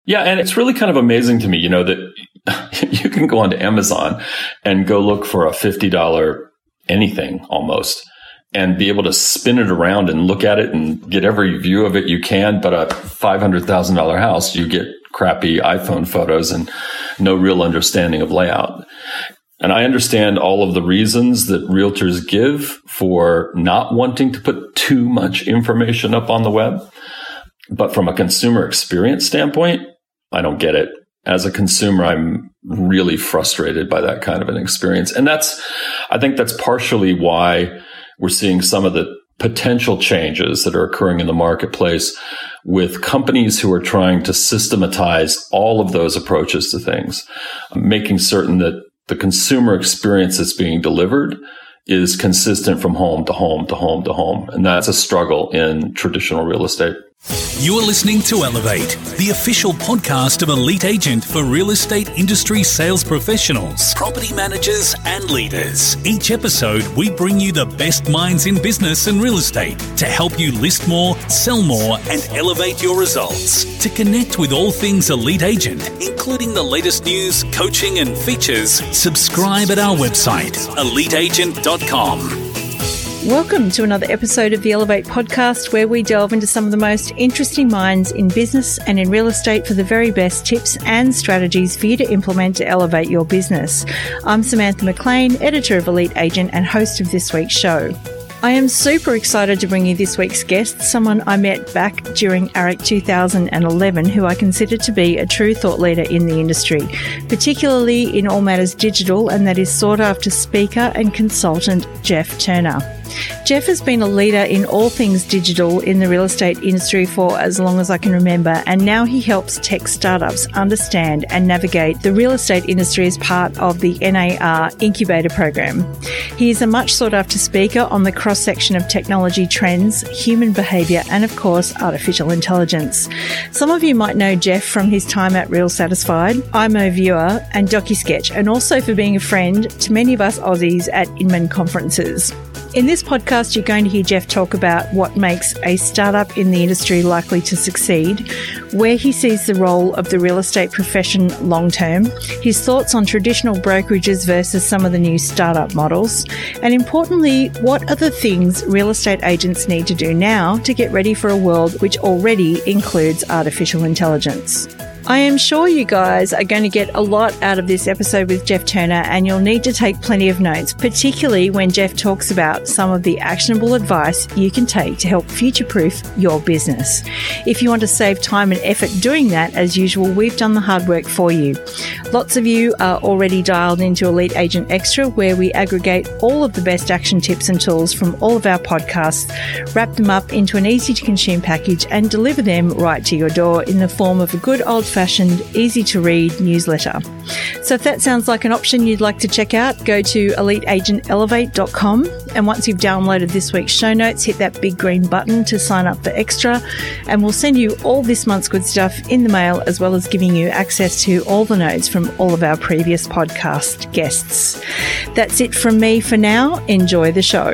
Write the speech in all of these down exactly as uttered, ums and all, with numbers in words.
Yeah, and it's really kind of amazing to me, you know, that you can go onto Amazon and go look for a fifty dollars anything almost and be able to spin it around and look at it and get every view of it you can. But a five hundred thousand dollars house, you get crappy iPhone photos and no real understanding of layout. And I understand all of the reasons that realtors give for not wanting to put too much information up on the web. But from a consumer experience standpoint, I don't get it. As a consumer, I'm really frustrated by that kind of an experience. And that's, I think that's partially why we're seeing some of the potential changes that are occurring in the marketplace with companies who are trying to systematize all of those approaches to things, making certain that the consumer experience that's being delivered is consistent from home to home to home to home. And that's a struggle in traditional real estate. You are listening to Elevate, the official podcast of Elite Agent for real estate industry sales professionals, property managers, and leaders. Each episode, we bring you the best minds in business and real estate to help you list more, sell more, and elevate your results. To connect with all things Elite Agent, including the latest news, coaching, and features, subscribe at our website, elite agent dot com. Welcome to another episode of the Elevate podcast, where we delve into some of the most interesting minds in business and in real estate for the very best tips and strategies for you to implement to elevate your business. I'm Samantha McLean, editor of Elite Agent and host of this week's show. I am super excited to bring you this week's guest, someone I met back during A R E C two thousand eleven, who I consider to be a true thought leader in the industry, particularly in all matters digital, and that is sought-after speaker and consultant Jeff Turner. Jeff has been a leader in all things digital in the real estate industry for as long as I can remember, and now he helps tech startups understand and navigate the real estate industry as part of the N A R Incubator Program. He is a much sought-after speaker on the cross-section of technology trends, human behaviour, and of course, artificial intelligence. Some of you might know Jeff from his time at Real Satisfied, iMoViewer, and DocuSketch, and also for being a friend to many of us Aussies at Inman conferences. In this podcast, you're going to hear Jeff talk about what makes a startup in the industry likely to succeed, where he sees the role of the real estate profession long term, his thoughts on traditional brokerages versus some of the new startup models, and importantly, what are the things real estate agents need to do now to get ready for a world which already includes artificial intelligence. I am sure you guys are going to get a lot out of this episode with Jeff Turner, and you'll need to take plenty of notes, particularly when Jeff talks about some of the actionable advice you can take to help future-proof your business. If you want to save time and effort doing that, as usual, we've done the hard work for you. Lots of you are already dialed into Elite Agent Extra, where we aggregate all of the best action tips and tools from all of our podcasts, wrap them up into an easy-to-consume package, and deliver them right to your door in the form of a good old fashioned, easy-to-read newsletter. So if that sounds like an option you'd like to check out, go to elite agent elevate dot com, and once you've downloaded this week's show notes, hit that big green button to sign up for Extra, and we'll send you all this month's good stuff in the mail, as well as giving you access to all the notes from all of our previous podcast guests. That's it from me for now. Enjoy the show.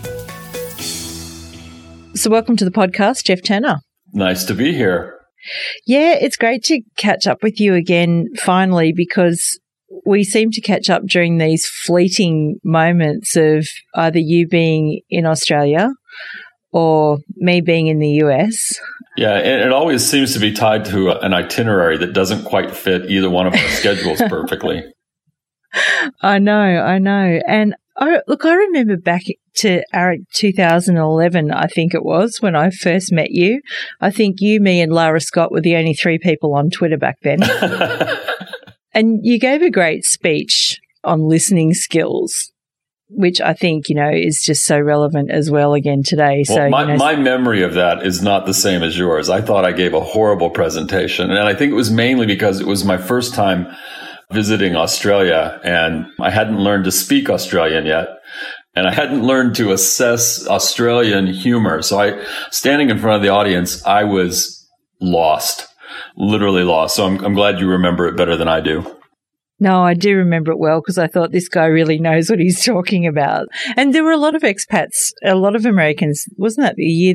So welcome to the podcast, Jeff Turner. Nice to be here. Yeah, it's great to catch up with you again, finally, because we seem to catch up during these fleeting moments of either you being in Australia or me being in the U S. Yeah, and it always seems to be tied to an itinerary that doesn't quite fit either one of our schedules perfectly. I know, I know. And I, look, I remember back to A R E C two thousand eleven, I think it was, when I first met you. I think you, me, and Lara Scott were the only three people on Twitter back then. And you gave a great speech on listening skills, which I think, you know, is just so relevant as well again today. Well, so my, you know, my memory of that is not the same as yours. I thought I gave a horrible presentation, and I think it was mainly because it was my first time visiting Australia, and I hadn't learned to speak Australian yet, and I hadn't learned to assess Australian humor. So I, standing in front of the audience, I was lost, literally lost. So I'm, I'm glad you remember it better than I do. No, I do remember it well, because I thought this guy really knows what he's talking about. And there were a lot of expats, a lot of Americans. Wasn't that the year that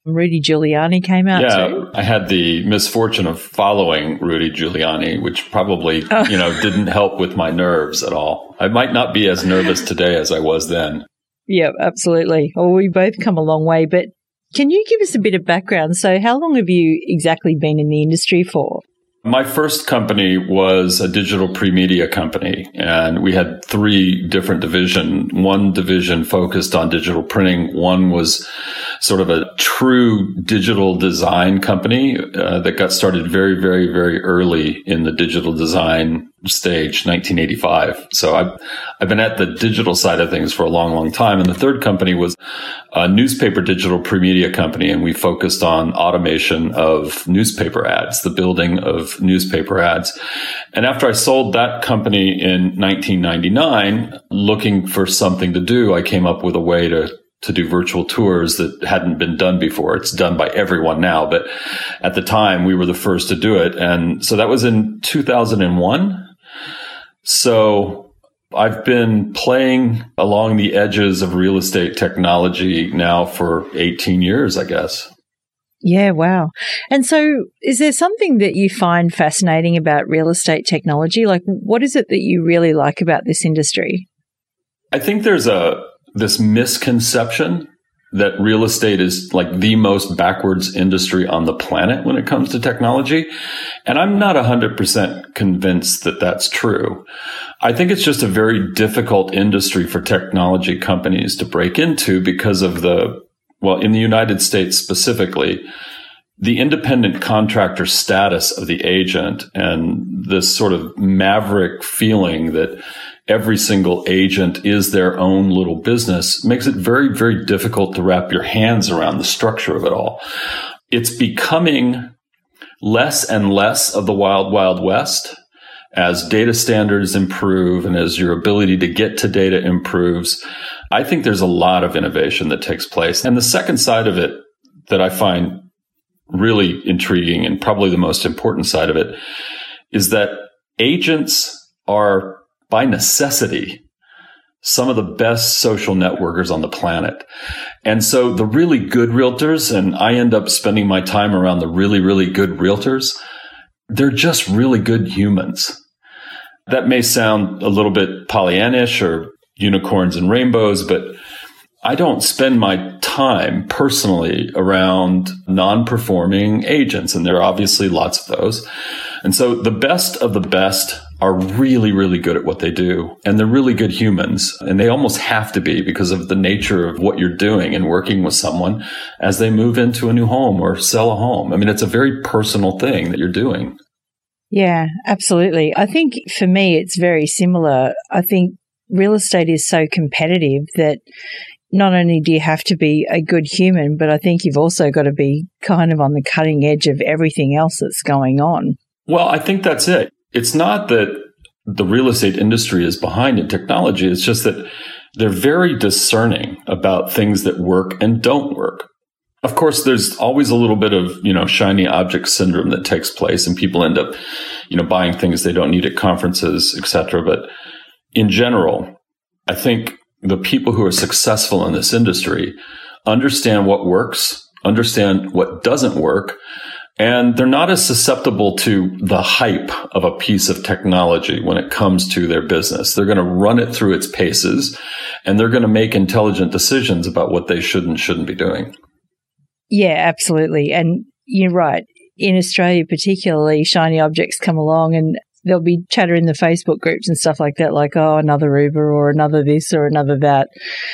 Rudy Giuliani came out yeah, too. I had the misfortune of following Rudy Giuliani, which probably, oh. you know, didn't help with my nerves at all. I might not be as nervous today as I was then. Yeah, absolutely. Well, we both come a long way, but can you give us a bit of background? So how long have you exactly been in the industry for? My first company was a digital pre-media company, and we had three different divisions. One division focused on digital printing. One was sort of a true digital design company uh, that got started very, very, very early in the digital design stage, nineteen eighty-five. So I've, I've been at the digital side of things for a long, long time. And the third company was a newspaper digital pre-media company, and we focused on automation of newspaper ads, the building of newspaper ads. And after I sold that company in nineteen ninety-nine, looking for something to do, I came up with a way to to do virtual tours that hadn't been done before. It's done by everyone now, but at the time we were the first to do it. And so that was in two thousand one. So I've been playing along the edges of real estate technology now for eighteen years, I guess. Yeah, wow. And so is there something that you find fascinating about real estate technology? Like, what is it that you really like about this industry? I think there's a this misconception that real estate is like the most backwards industry on the planet when it comes to technology. And I'm not one hundred percent convinced that that's true. I think it's just a very difficult industry for technology companies to break into because of the, well, in the United States specifically, the independent contractor status of the agent and this sort of maverick feeling that every single agent is their own little business makes it very, very difficult to wrap your hands around the structure of it all. It's becoming less and less of the wild, wild west as data standards improve and as your ability to get to data improves. I think there's a lot of innovation that takes place. And the second side of it that I find really intriguing and probably the most important side of it is that agents are by necessity some of the best social networkers on the planet. And so the really good realtors, and I end up spending my time around the really, really good realtors, they're just really good humans. That may sound a little bit Pollyannish or unicorns and rainbows, but I don't spend my time personally around non-performing agents, and there are obviously lots of those. And so the best of the best are really, really good at what they do. And they're really good humans. And they almost have to be because of the nature of what you're doing and working with someone as they move into a new home or sell a home. I mean, it's a very personal thing that you're doing. Yeah, absolutely. I think for me, it's very similar. I think real estate is so competitive that not only do you have to be a good human, but I think you've also got to be kind of on the cutting edge of everything else that's going on. Well, I think that's it. It's not that the real estate industry is behind in technology. It's just that they're very discerning about things that work and don't work. Of course, there's always a little bit of, you know, shiny object syndrome that takes place, and people end up, you know, buying things they don't need at conferences, et cetera. But in general, I think the people who are successful in this industry understand what works, understand what doesn't work, and they're not as susceptible to the hype of a piece of technology when it comes to their business. They're going to run it through its paces, and they're going to make intelligent decisions about what they should and shouldn't be doing. Yeah, absolutely. And you're right. In Australia, particularly, shiny objects come along and there'll be chatter in the Facebook groups and stuff like that, like, oh, another Uber or another this or another that.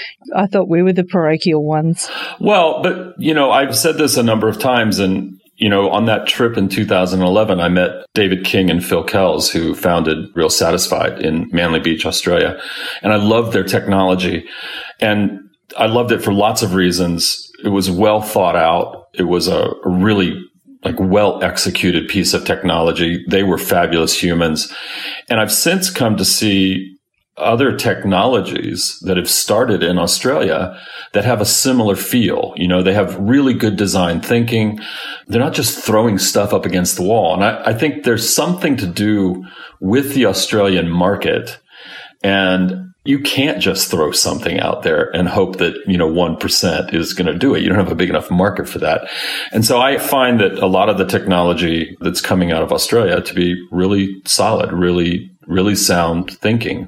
I thought we were the parochial ones. Well, but, you know, I've said this a number of times, and you know, on that trip in two thousand eleven, I met David King and Phil Kells, who founded Real Satisfied in Manly Beach, Australia. And I loved their technology. And I loved it for lots of reasons. It was well thought out. It was a, a really like well executed piece of technology. They were fabulous humans. And I've since come to see other technologies that have started in Australia that have a similar feel. You know, they have really good design thinking. They're not just throwing stuff up against the wall. And I, I think there's something to do with the Australian market and You can't just throw something out there and hope that, you know, one percent is going to do it. You don't have a big enough market for that. And so I find that a lot of the technology that's coming out of Australia to be really solid, really, really sound thinking.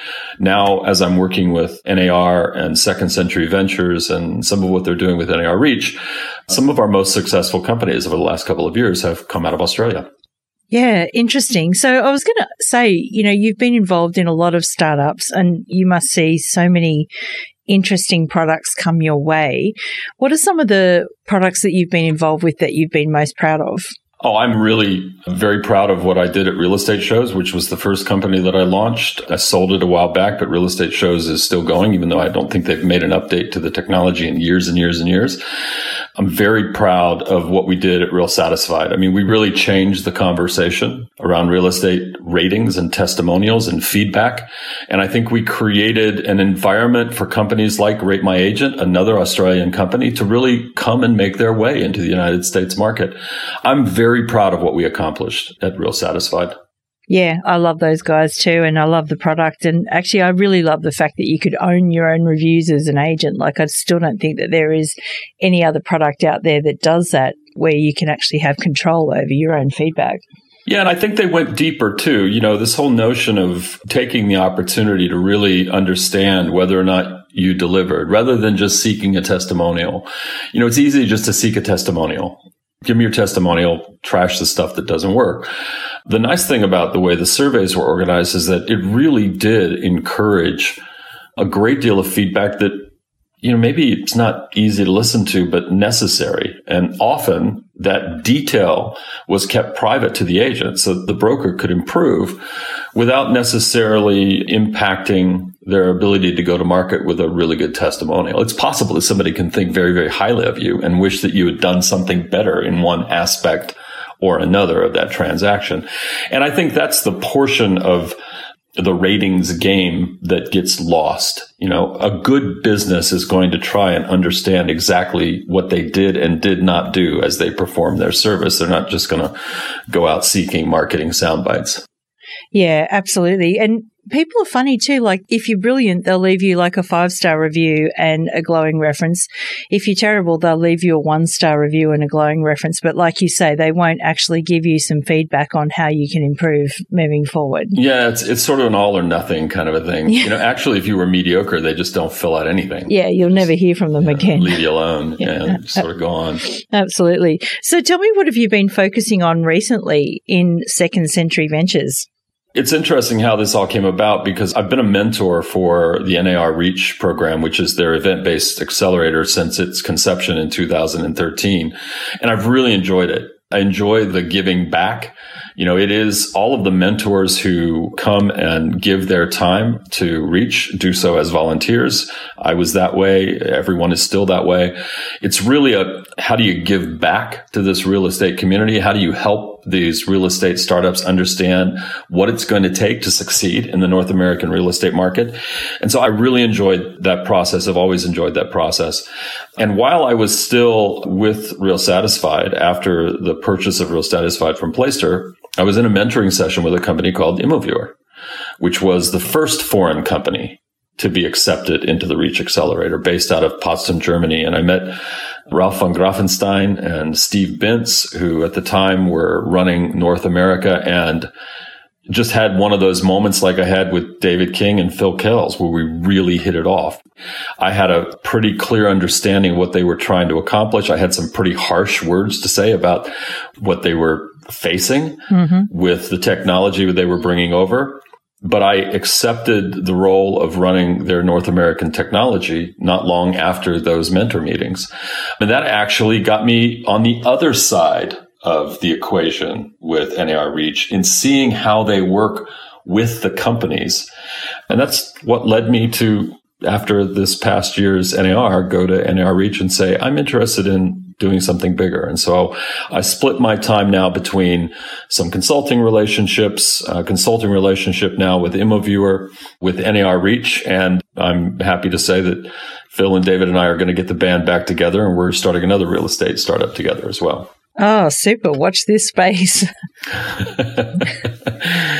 Now, as I'm working with N A R and Second Century Ventures and some of what they're doing with N A R Reach, some of our most successful companies over the last couple of years have come out of Australia. Yeah, interesting. So I was going to say, you know, you've been involved in a lot of startups and you must see so many interesting products come your way. What are some of the products that you've been involved with that you've been most proud of? Oh, I'm really very proud of what I did at Real Estate Shows, which was the first company that I launched. I sold it a while back, but Real Estate Shows is still going, even though I don't think they've made an update to the technology in years and years and years. I'm very proud of what we did at Real Satisfied. I mean, we really changed the conversation around real estate ratings and testimonials and feedback. And I think we created an environment for companies like Rate My Agent, another Australian company, to really come and make their way into the United States market. I'm very proud of what we accomplished at Real Satisfied. Yeah, I love those guys too, and I love the product. And actually, I really love the fact that you could own your own reviews as an agent. Like, I still don't think that there is any other product out there that does that, where you can actually have control over your own feedback. Yeah, and I think they went deeper too. You know, this whole notion of taking the opportunity to really understand whether or not you delivered, rather than just seeking a testimonial. You know, it's easy just to seek a testimonial. Give me your testimonial, trash the stuff that doesn't work. The nice thing about the way the surveys were organized is that it really did encourage a great deal of feedback that, you know, maybe it's not easy to listen to, but necessary. And often that detail was kept private to the agent so that the broker could improve without necessarily impacting their ability to go to market with a really good testimonial. It's possible that somebody can think very, very highly of you and wish that you had done something better in one aspect or another of that transaction. And I think that's the portion of the ratings game that gets lost. You know, a good business is going to try and understand exactly what they did and did not do as they perform their service. They're not just going to go out seeking marketing sound bites. Yeah, absolutely. And people are funny too. Like, if you're brilliant, they'll leave you like a five-star review and a glowing reference. If you're terrible, they'll leave you a one-star review and a glowing reference. But like you say, they won't actually give you some feedback on how you can improve moving forward. Yeah, it's it's sort of an all or nothing kind of a thing. Yeah. You know, actually, if you were mediocre, they just don't fill out anything. Yeah, you'll never hear from them yeah, again. Leave you alone yeah. and sort of go on. Absolutely. So tell me, what have you been focusing on recently in Second Century Ventures? It's interesting how this all came about, because I've been a mentor for the N A R Reach program, which is their event-based accelerator, since its conception in two thousand thirteen. And I've really enjoyed it. I enjoy the giving back. You know, it is all of the mentors who come and give their time to Reach, do so as volunteers. I was that way. Everyone is still that way. It's really a, how do you give back to this real estate community? How do you help these real estate startups understand what it's going to take to succeed in the North American real estate market? And so I really enjoyed that process. I've always enjoyed that process. And while I was still with Real Satisfied after the purchase of Real Satisfied from Playster, I was in a mentoring session with a company called Immoviewer, which was the first foreign company to be accepted into the Reach Accelerator, based out of Potsdam, Germany. And I met Ralph von Grafenstein and Steve Bintz, who at the time were running North America, and just had one of those moments like I had with David King and Phil Kells, where we really hit it off. I had a pretty clear understanding of what they were trying to accomplish. I had some pretty harsh words to say about what they were facing mm-hmm. with the technology that they were bringing over. But I accepted the role of running their North American technology not long after those mentor meetings. And that actually got me on the other side of the equation with N A R Reach, in seeing how they work with the companies. And that's what led me to, after this past year's N A R, go to N A R Reach and say, I'm interested in doing something bigger. And so I split my time now between some consulting relationships, a consulting relationship now with Immoviewer, with N A R Reach. And I'm happy to say that Phil and David and I are going to get the band back together, and we're starting another real estate startup together as well. Oh, super. Watch this space.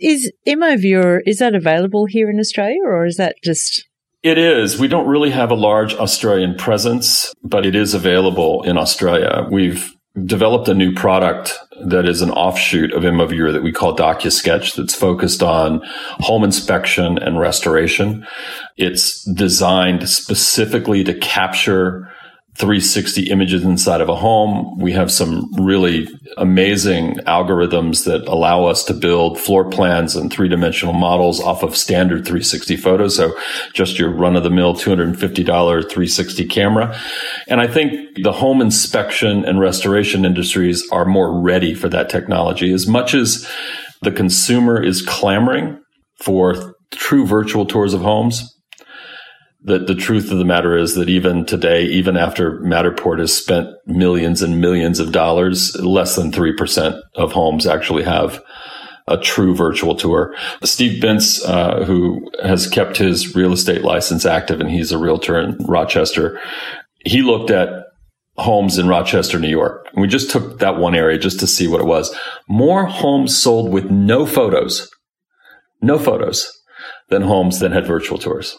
Is ImmoViewer, is that available here in Australia, or is that just... It is. We don't really have a large Australian presence, but it is available in Australia. We've developed a new product that is an offshoot of ImmoViewer that we call DocuSketch, that's focused on home inspection and restoration. It's designed specifically to capture three sixty images inside of a home. We have some really amazing algorithms that allow us to build floor plans and three-dimensional models off of standard three sixty photos. So just your run-of-the-mill two hundred fifty dollars three sixty camera. And I think the home inspection and restoration industries are more ready for that technology. As much as the consumer is clamoring for true virtual tours of homes, The, the truth of the matter is that even today, even after Matterport has spent millions and millions of dollars, less than three percent of homes actually have a true virtual tour. Steve Bintz, uh, who has kept his real estate license active, and he's a realtor in Rochester, he looked at homes in Rochester, New York. And we just took that one area just to see what it was. More homes sold with no photos, no photos, than homes that had virtual tours.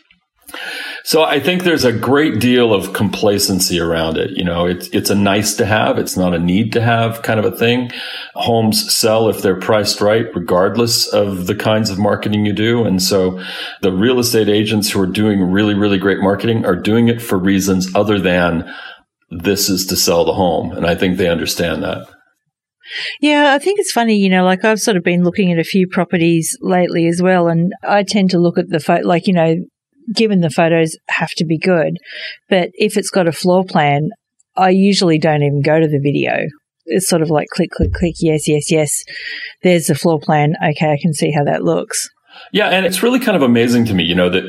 So I think there's a great deal of complacency around it. You know, it's, it's a nice to have. It's not a need to have kind of a thing. Homes sell if they're priced right, regardless of the kinds of marketing you do. And so the real estate agents who are doing really, really great marketing are doing it for reasons other than this is to sell the home. And I think they understand that. Yeah, I think it's funny, you know, like I've sort of been looking at a few properties lately as well. And I tend to look at the photo, like, you know, given the photos have to be good, but if it's got a floor plan, I usually don't even go to the video. It's sort of like click, click, click, yes, yes, yes. There's the floor plan. Okay, I can see how that looks. Yeah, and it's really kind of amazing to me, you know, that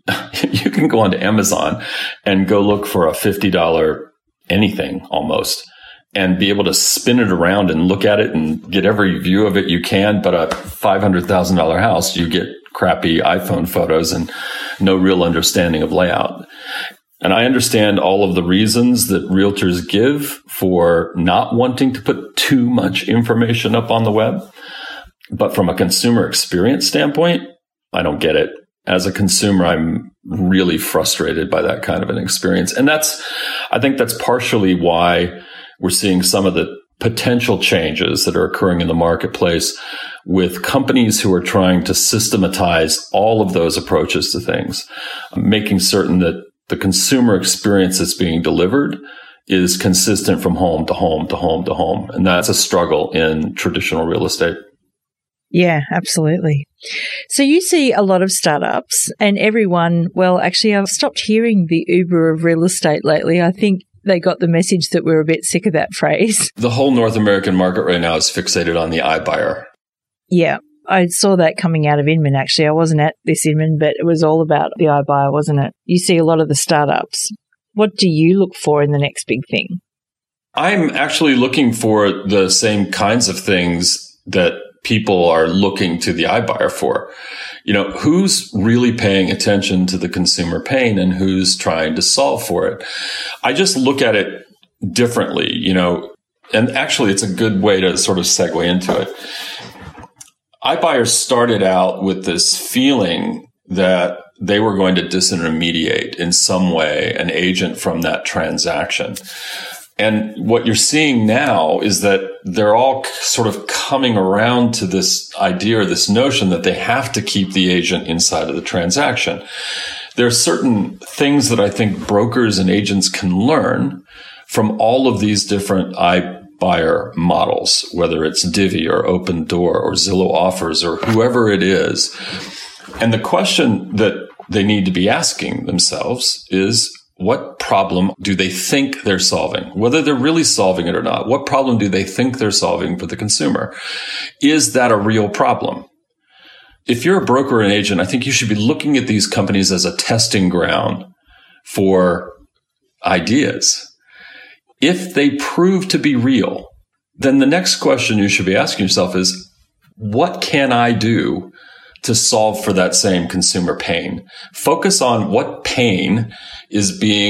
you can go onto Amazon and go look for a fifty dollars anything almost and be able to spin it around and look at it and get every view of it you can. But a five hundred thousand dollars house, you get crappy iPhone photos and no real understanding of layout. And I understand all of the reasons that realtors give for not wanting to put too much information up on the web. But from a consumer experience standpoint, I don't get it. As a consumer, I'm really frustrated by that kind of an experience. And that's, I think that's partially why we're seeing some of the potential changes that are occurring in the marketplace with companies who are trying to systematize all of those approaches to things, making certain that the consumer experience that's being delivered is consistent from home to home to home to home. And that's a struggle in traditional real estate. Yeah, absolutely. So you see a lot of startups and everyone, well, actually, I've stopped hearing the Uber of real estate lately. I think they got the message that we're a bit sick of that phrase. The whole North American market right now is fixated on the iBuyer. Yeah, I saw that coming out of Inman, actually. I wasn't at this Inman, but it was all about the iBuyer, wasn't it? You see a lot of the startups. What do you look for in the next big thing? I'm actually looking for the same kinds of things that people are looking to the iBuyer for. You know, who's really paying attention to the consumer pain and who's trying to solve for it? I just look at it differently, you know, and actually it's a good way to sort of segue into it. iBuyers started out with this feeling that they were going to disintermediate in some way an agent from that transaction. And what you're seeing now is that they're all sort of coming around to this idea or this notion that they have to keep the agent inside of the transaction. There are certain things that I think brokers and agents can learn from all of these different iBuyer models, whether it's Divvy or Open Door or Zillow Offers or whoever it is. And the question that they need to be asking themselves is, what problem do they think they're solving? Whether they're really solving it or not, what problem do they think they're solving for the consumer? Is that a real problem? If you're a broker or an agent, I think you should be looking at these companies as a testing ground for ideas. If they prove to be real, then the next question you should be asking yourself is, what can I do to solve for that same consumer pain? Focus on what pain is being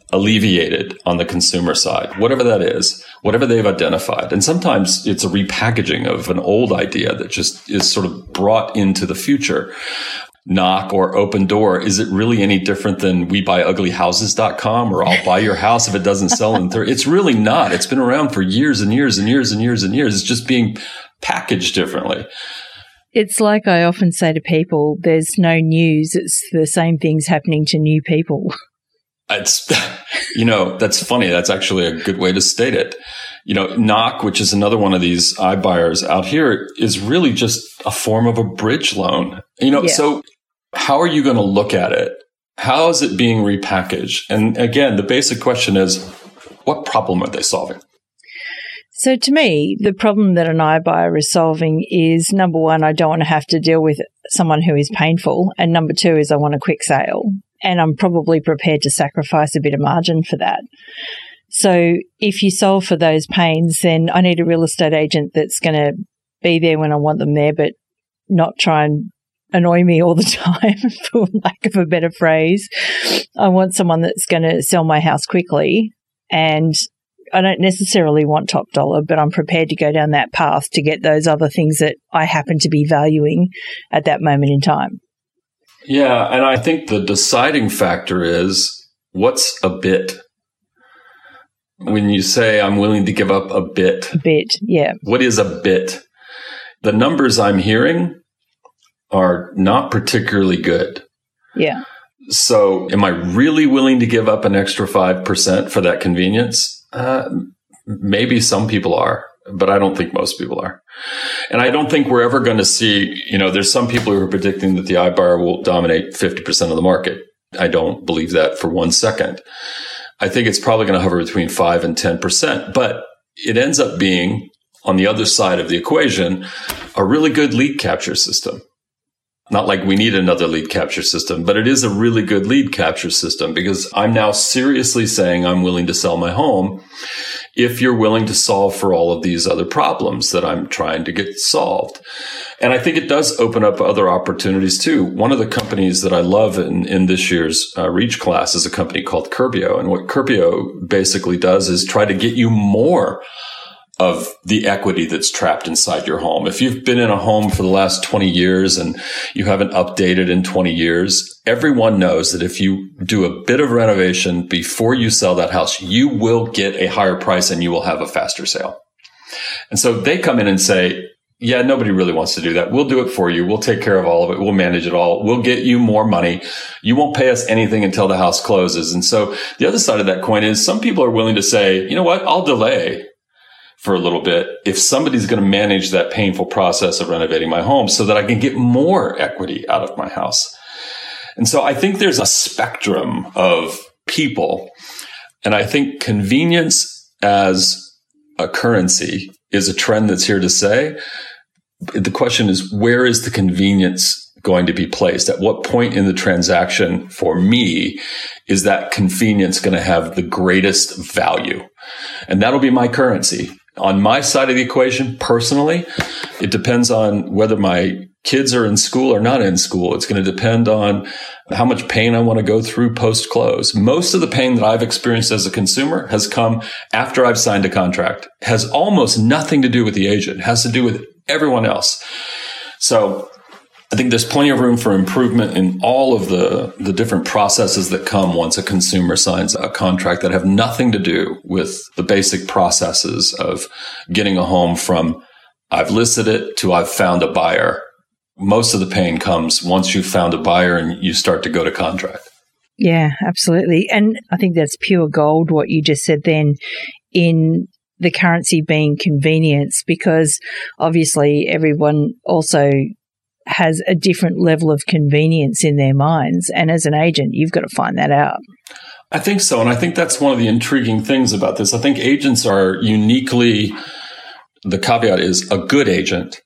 alleviated on the consumer side, whatever that is, whatever they've identified. And sometimes it's a repackaging of an old idea that just is sort of brought into the future. Knock or Open Door, is it really any different than we buy ugly houses dot com or I'll buy your house if it doesn't sell in thirty? It's really not. It's been around for years and years and years and years and years. It's just being packaged differently. It's like I often say to people, there's no news. It's the same things happening to new people. It's, you know, that's funny. That's actually a good way to state it. You know, Knock, which is another one of these iBuyers out here, is really just a form of a bridge loan. You know, yeah. So how are you going to look at it? How is it being repackaged? And again, the basic question is, what problem are they solving? So to me, the problem that an iBuyer is solving is, number one, I don't want to have to deal with someone who is painful. And number two is I want a quick sale. And I'm probably prepared to sacrifice a bit of margin for that. So if you solve for those pains, then I need a real estate agent that's going to be there when I want them there, but not try and annoy me all the time, for lack of a better phrase. I want someone that's going to sell my house quickly, and I don't necessarily want top dollar, but I'm prepared to go down that path to get those other things that I happen to be valuing at that moment in time. Yeah, and I think the deciding factor is, what's a bit? When you say I'm willing to give up a bit. A bit, yeah. What is a bit? The numbers I'm hearing are not particularly good. Yeah. So am I really willing to give up an extra five percent for that convenience? Uh, maybe some people are, but I don't think most people are. And I don't think we're ever going to see, you know, there's some people who are predicting that the iBuyer will dominate fifty percent of the market. I don't believe that for one second. I think it's probably going to hover between five and ten percent, but it ends up being, on the other side of the equation, a really good lead capture system. Not like we need another lead capture system, but it is a really good lead capture system, because I'm now seriously saying I'm willing to sell my home if you're willing to solve for all of these other problems that I'm trying to get solved. And I think it does open up other opportunities too. One of the companies that I love in, in this year's uh, Reach class is a company called Curbio. And what Curbio basically does is try to get you more of the equity that's trapped inside your home. If you've been in a home for the last twenty years and you haven't updated in twenty years, everyone knows that if you do a bit of renovation before you sell that house, you will get a higher price and you will have a faster sale. And so they come in and say, yeah, nobody really wants to do that. We'll do it for you. We'll take care of all of it. We'll manage it all. We'll get you more money. You won't pay us anything until the house closes. And so the other side of that coin is, some people are willing to say, you know what, I'll delay for a little bit if somebody's going to manage that painful process of renovating my home so that I can get more equity out of my house. And so I think there's a spectrum of people. And I think convenience as a currency is a trend that's here to stay. The question is, where is the convenience going to be placed? At what point in the transaction for me is that convenience going to have the greatest value? And that'll be my currency. On my side of the equation, personally, it depends on whether my kids are in school or not in school. It's going to depend on how much pain I want to go through post-close. Most of the pain that I've experienced as a consumer has come after I've signed a contract. It has almost nothing to do with the agent. It has to do with everyone else. So I think there's plenty of room for improvement in all of the, the different processes that come once a consumer signs a contract that have nothing to do with the basic processes of getting a home from I've listed it to I've found a buyer. Most of the pain comes once you've found a buyer and you start to go to contract. Yeah, absolutely. And I think that's pure gold, what you just said then, in the currency being convenience, because obviously everyone also has a different level of convenience in their minds. And as an agent, you've got to find that out. I think so. And I think that's one of the intriguing things about this. I think agents are uniquely, the caveat is a good agent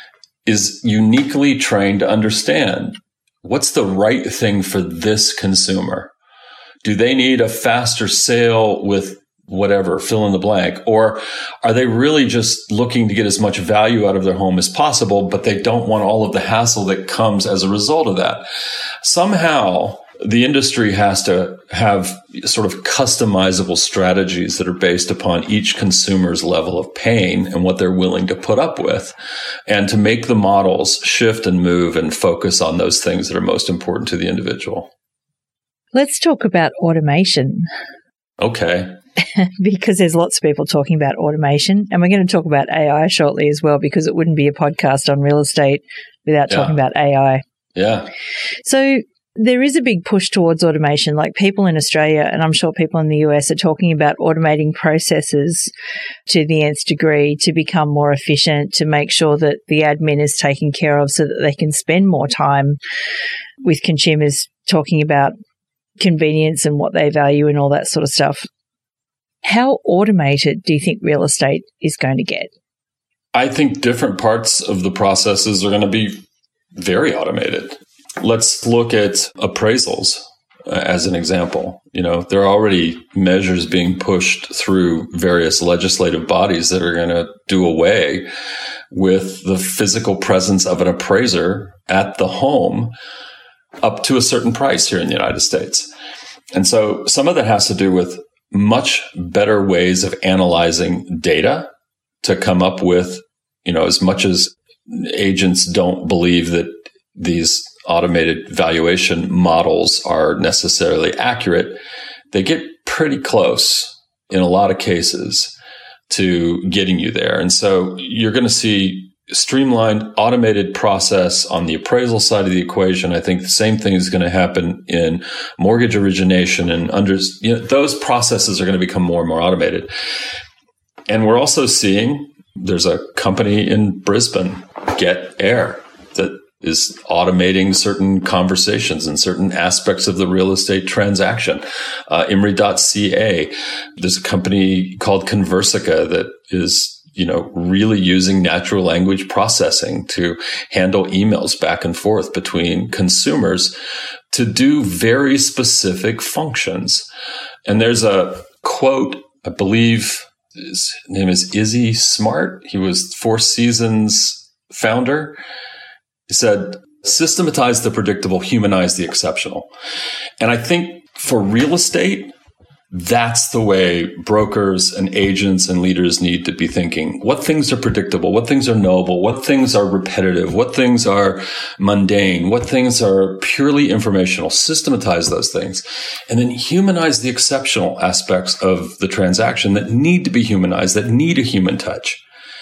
is uniquely trained to understand what's the right thing for this consumer. Do they need a faster sale with whatever, fill in the blank? Or are they really just looking to get as much value out of their home as possible, but they don't want all of the hassle that comes as a result of that? Somehow, the industry has to have sort of customizable strategies that are based upon each consumer's level of pain and what they're willing to put up with, and to make the models shift and move and focus on those things that are most important to the individual. Let's talk about automation. Okay. Because there's lots of people talking about automation, and we're going to talk about A I shortly as well, because it wouldn't be a podcast on real estate without yeah. talking about A I. Yeah. So there is a big push towards automation. Like, people in Australia, and I'm sure people in the U S, are talking about automating processes to the nth degree to become more efficient, to make sure that the admin is taken care of so that they can spend more time with consumers, talking about convenience and what they value and all that sort of stuff. How automated do you think real estate is going to get? I think different parts of the processes are going to be very automated. Let's look at appraisals uh, as an example. You know, there are already measures being pushed through various legislative bodies that are going to do away with the physical presence of an appraiser at the home up to a certain price here in the United States. And so some of that has to do with much better ways of analyzing data to come up with, you know, as much as agents don't believe that these automated valuation models are necessarily accurate, they get pretty close in a lot of cases to getting you there. And so you're going to see streamlined, automated process on the appraisal side of the equation. I think the same thing is going to happen in mortgage origination, and under, you know, those processes are going to become more and more automated. And we're also seeing there's a company in Brisbane, Get Air, that is automating certain conversations and certain aspects of the real estate transaction. Uh, Imri dot C A, there's a company called Conversica that is, you know, really using natural language processing to handle emails back and forth between consumers to do very specific functions. And there's a quote, I believe his name is Izzy Smart. He was Four Seasons founder. He said, systematize the predictable, humanize the exceptional. And I think for real estate, that's the way brokers and agents and leaders need to be thinking. What things are predictable? What things are knowable? What things are repetitive? What things are mundane? What things are purely informational? Systematize those things. And then humanize the exceptional aspects of the transaction that need to be humanized, that need a human touch.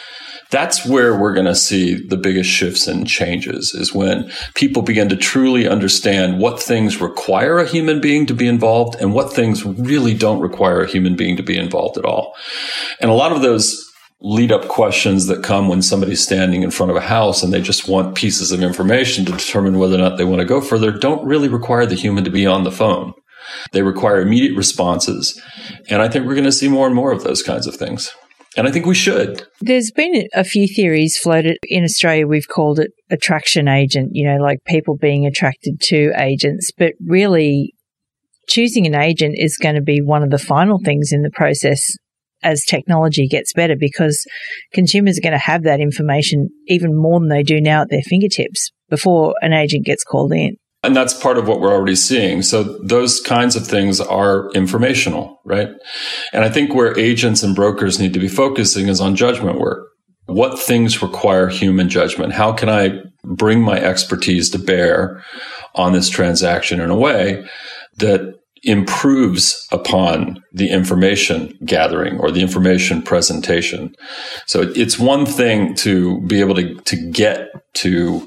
That's where we're going to see the biggest shifts and changes, is when people begin to truly understand what things require a human being to be involved and what things really don't require a human being to be involved at all. And a lot of those lead up questions that come when somebody's standing in front of a house and they just want pieces of information to determine whether or not they want to go further don't really require the human to be on the phone. They require immediate responses. And I think we're going to see more and more of those kinds of things. And I think we should. There's been a few theories floated in Australia. We've called it attraction agent, you know, like people being attracted to agents. But really, choosing an agent is going to be one of the final things in the process as technology gets better, because consumers are going to have that information even more than they do now at their fingertips before an agent gets called in. And that's part of what we're already seeing. So those kinds of things are informational, right? And I think where agents and brokers need to be focusing is on judgment work. What things require human judgment? How can I bring my expertise to bear on this transaction in a way that improves upon the information gathering or the information presentation? So it's one thing to be able to, to get to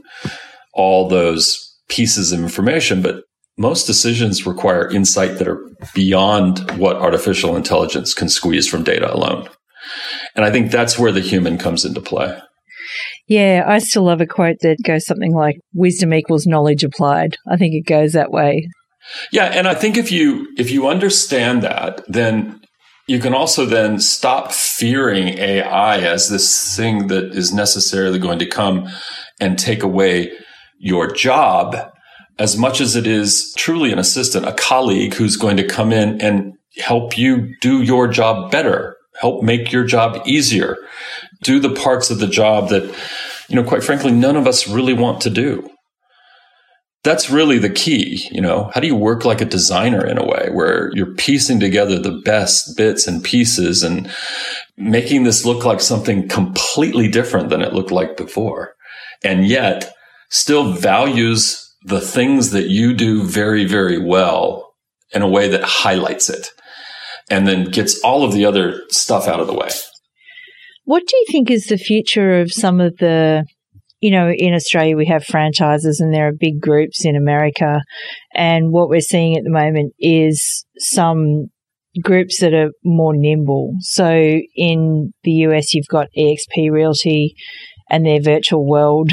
all those pieces of information, but most decisions require insight that are beyond what artificial intelligence can squeeze from data alone. And I think that's where the human comes into play. Yeah, I still love a quote that goes something like, wisdom equals knowledge applied. I think it goes that way. Yeah, and I think if you if you understand that, then you can also then stop fearing A I as this thing that is necessarily going to come and take away your job, as much as it is truly an assistant, a colleague who's going to come in and help you do your job better, help make your job easier, do the parts of the job that, you know, quite frankly, none of us really want to do. that's really the key. You know, how do you work like a designer in a way where you're piecing together the best bits and pieces and making this look like something completely different than it looked like before, and yet still values the things that you do very, very well in a way that highlights it and then gets all of the other stuff out of the way. What do you think is the future of some of the, you know, in Australia we have franchises and there are big groups in America, and what we're seeing at the moment is some groups that are more nimble. So in the U S you've got E X P Realty and their virtual world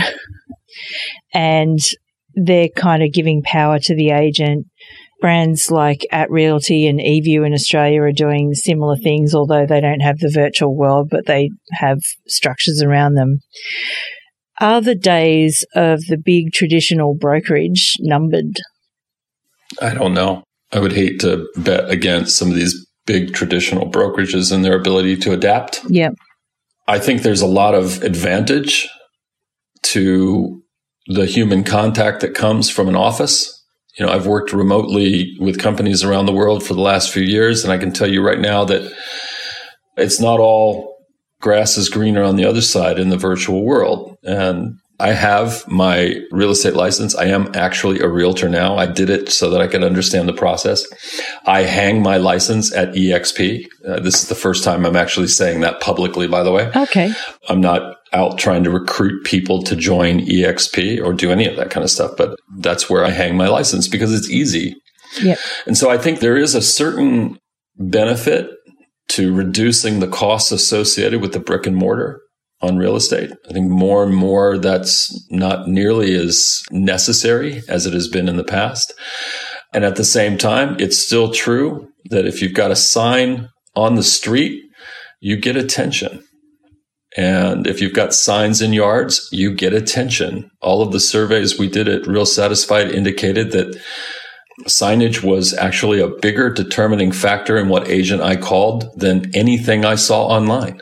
and they're kind of giving power to the agent. Brands like At Realty and eView in Australia are doing similar things, although they don't have the virtual world, but they have structures around them. Are the days of the big traditional brokerage numbered? I don't know. I would hate to bet against some of these big traditional brokerages and their ability to adapt. Yeah. I think there's a lot of advantage to the human contact that comes from an office. You know, I've worked remotely with companies around the world for the last few years, and I can tell you right now that it's not all grass is greener on the other side in the virtual world. And I have my real estate license. I am actually a realtor now. I did it so that I could understand the process. I hang my license at E X P. Uh, this is the first time I'm actually saying that publicly, by the way. Okay. I'm not out trying to recruit people to join E X P or do any of that kind of stuff, but that's where I hang my license because it's easy. Yep. And so I think there is a certain benefit to reducing the costs associated with the brick and mortar on real estate. I think more and more that's not nearly as necessary as it has been in the past. And at the same time, it's still true that if you've got a sign on the street, you get attention. And if you've got signs in yards, you get attention. All of the surveys we did at Real Satisfied indicated that signage was actually a bigger determining factor in what agent I called than anything I saw online.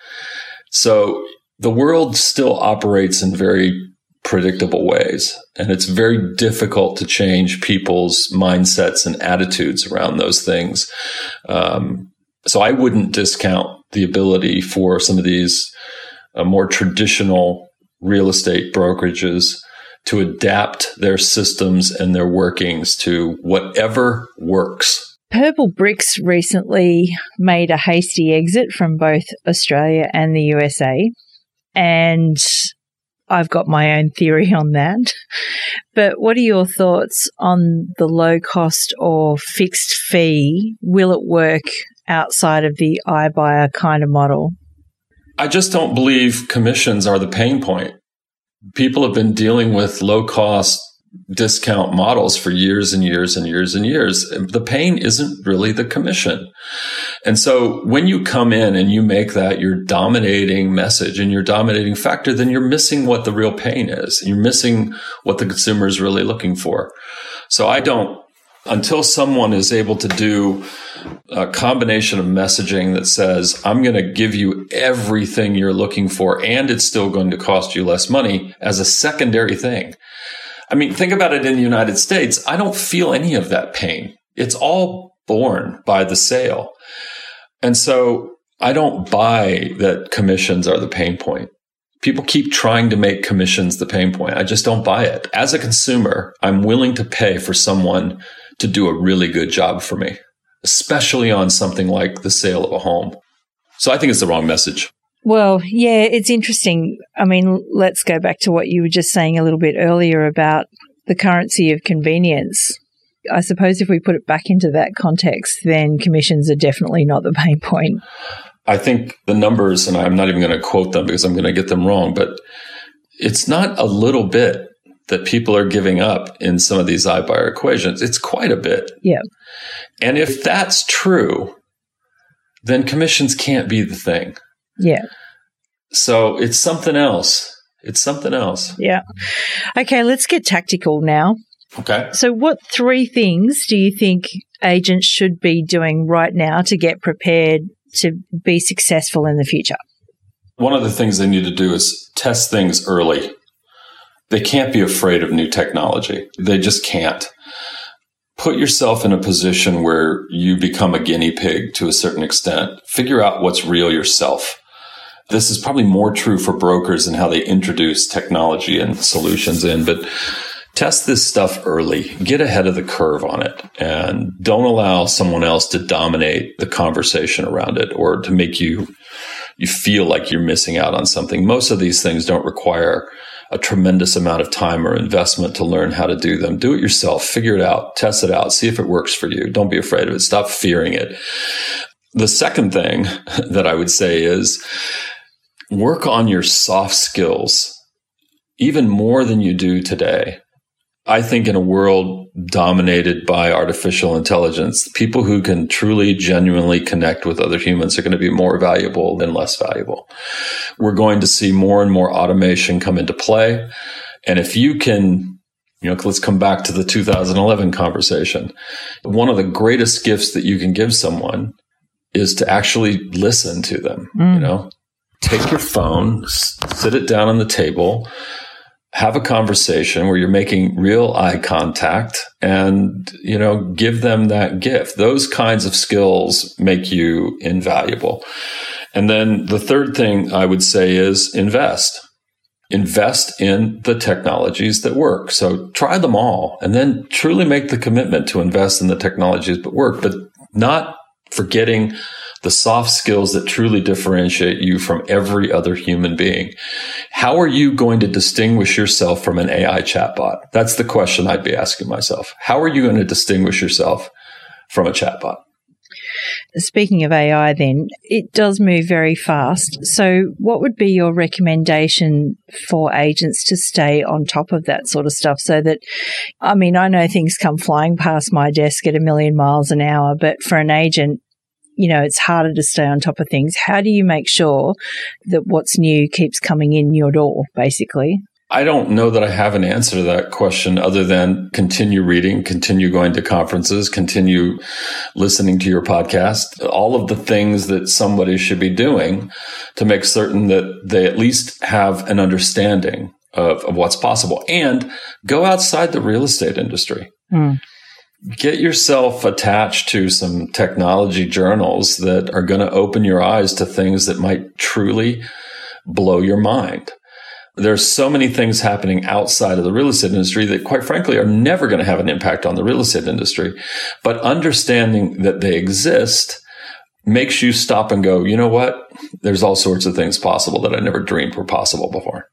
So the world still operates in very predictable ways, and it's very difficult to change people's mindsets and attitudes around those things. Um, so I wouldn't discount the ability for some of these uh, more traditional real estate brokerages to adapt their systems and their workings to whatever works. Purple Bricks recently made a hasty exit from both Australia and the U S A, and I've got my own theory on that. But what are your thoughts on the low cost or fixed fee? Will it work outside of the iBuyer kind of model? I just don't believe commissions are the pain point. People have been dealing with low cost discount models for years and years and years and years. The pain isn't really the commission. And so when you come in and you make that your dominating message and your dominating factor, then you're missing what the real pain is. You're missing what the consumer is really looking for. So I don't, until someone is able to do a combination of messaging that says, I'm going to give you everything you're looking for, and it's still going to cost you less money as a secondary thing. I mean, think about it in the United States. I don't feel any of that pain. It's all borne by the sale. And so I don't buy that commissions are the pain point. People keep trying to make commissions the pain point. I just don't buy it. As a consumer, I'm willing to pay for someone to do a really good job for me, especially on something like the sale of a home. So I think it's the wrong message. Well, yeah, it's interesting. I mean, let's go back to what you were just saying a little bit earlier about the currency of convenience. I suppose if we put it back into that context, then commissions are definitely not the pain point. I think the numbers, and I'm not even going to quote them because I'm going to get them wrong, but it's not a little bit that people are giving up in some of these iBuyer equations. It's quite a bit. Yeah. And if that's true, then commissions can't be the thing. Yeah. So it's something else. It's something else. Yeah. Okay, let's get tactical now. Okay. So what three things do you think agents should be doing right now to get prepared to be successful in the future? One of the things they need to do is test things early. they can't be afraid of new technology. They just can't. Put yourself in a position where you become a guinea pig to a certain extent. Figure out what's real yourself. This is probably more true for brokers and how they introduce technology and solutions in, but test this stuff early. Get ahead of the curve on it, and don't allow someone else to dominate the conversation around it or to make you you feel like you're missing out on something. Most of these things don't require a tremendous amount of time or investment to learn how to do them. Do it yourself. Figure it out. Test it out. See if it works for you. Don't be afraid of it. Stop fearing it. The second thing that I would say is work on your soft skills even more than you do today. I think in a world dominated by artificial intelligence, people who can truly, genuinely connect with other humans are going to be more valuable than less valuable. We're going to see more and more automation come into play. And if you can, you know, let's come back to the two thousand eleven conversation. One of the greatest gifts that you can give someone is to actually listen to them. Mm. You know, take your phone, sit it down on the table, have a conversation where you're making real eye contact and, you know, give them that gift. Those kinds of skills make you invaluable. And then the third thing I would say is invest. Invest in the technologies that work. So try them all and then truly make the commitment to invest in the technologies that work, but not forgetting the soft skills that truly differentiate you from every other human being. How are you going to distinguish yourself from an A I chatbot? That's the question I'd be asking myself. How are you going to distinguish yourself from a chatbot? Speaking of A I then, it does move very fast. So what would be your recommendation for agents to stay on top of that sort of stuff so that, I mean, I know things come flying past my desk at a million miles an hour, but for an agent, you know, it's harder to stay on top of things. How do you make sure that what's new keeps coming in your door, basically? I don't know that I have an answer to that question other than continue reading, continue going to conferences, continue listening to your podcast, all of the things that somebody should be doing to make certain that they at least have an understanding of, of what's possible. And go outside the real estate industry. Mm. Get yourself attached to some technology journals that are going to open your eyes to things that might truly blow your mind. There's so many things happening outside of the real estate industry that, quite frankly, are never going to have an impact on the real estate industry. But understanding that they exist makes you stop and go, you know what? There's all sorts of things possible that I never dreamed were possible before.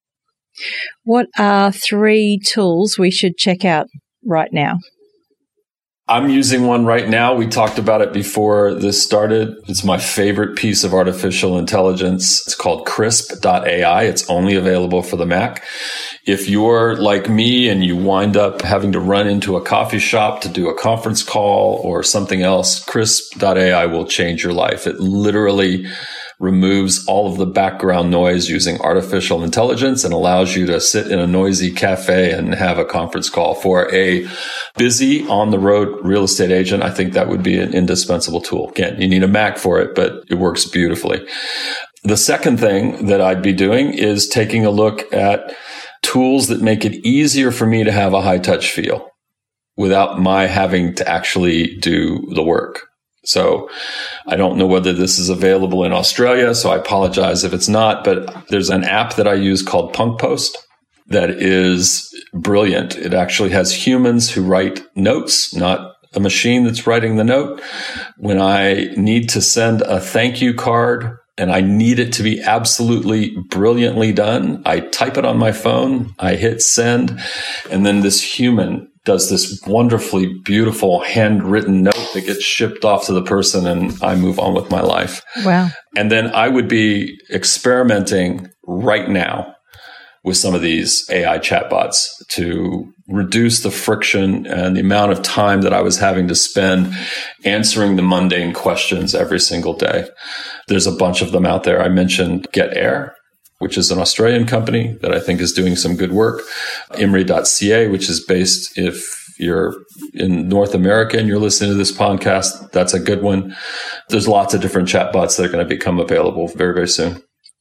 What are three tools we should check out right now? I'm using one right now. We talked about it before this started. It's my favorite piece of artificial intelligence. It's called crisp dot A I. It's only available for the Mac. If you're like me and you wind up having to run into a coffee shop to do a conference call or something else, crisp dot A I will change your life. It literally removes all of the background noise using artificial intelligence and allows you to sit in a noisy cafe and have a conference call. For a busy on-the-road real estate agent, I think that would be an indispensable tool. Again, you need a Mac for it, but it works beautifully. The second thing that I'd be doing is taking a look at tools that make it easier for me to have a high-touch feel without my having to actually do the work. So I don't know whether this is available in Australia, so I apologize if it's not, but there's an app that I use called Punkpost that is brilliant. It actually has humans who write notes, not a machine that's writing the note. When I need to send a thank you card and I need it to be absolutely brilliantly done, I type it on my phone, I hit send, and then this human does this wonderfully beautiful handwritten note that gets shipped off to the person, and I move on with my life. Wow. And then I would be experimenting right now with some of these A I chatbots to reduce the friction and the amount of time that I was having to spend answering the mundane questions every single day. There's a bunch of them out there. I mentioned GetAir, which is an Australian company that I think is doing some good work. Imri dot C A, which is based, if you're in North America and you're listening to this podcast, that's a good one. There's lots of different chatbots that are going to become available very, very soon.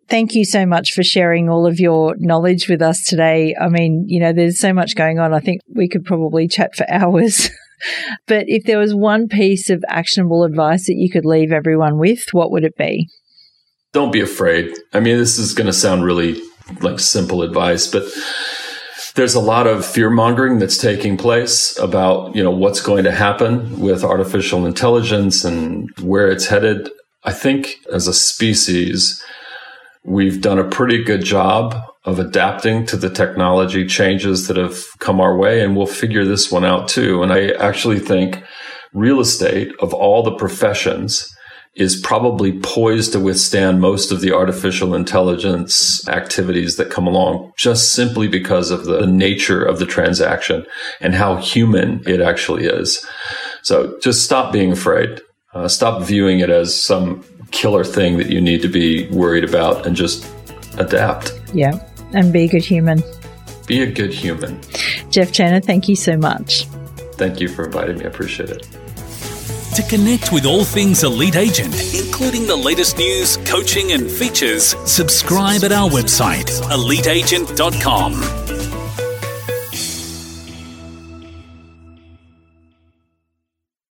Thank you so much for sharing all of your knowledge with us today. I mean, you know, there's so much going on. I think we could probably chat for hours. But if there was one piece of actionable advice that you could leave everyone with, what would it be? Don't be afraid. I mean, this is going to sound really like simple advice, but there's a lot of fear mongering that's taking place about, you know, what's going to happen with artificial intelligence and where it's headed. I think as a species, we've done a pretty good job of adapting to the technology changes that have come our way, and we'll figure this one out too. And I actually think real estate, of all the professions, is probably poised to withstand most of the artificial intelligence activities that come along, just simply because of the nature of the transaction and how human it actually is. So just stop being afraid. Uh, stop viewing it as some killer thing that you need to be worried about, and just adapt. Yeah, and be a good human. Be a good human. Jeff Channer, thank you so much. Thank you for inviting me. I appreciate it. To connect with all things Elite Agent, including the latest news, coaching and features, subscribe at our website, elite agent dot com.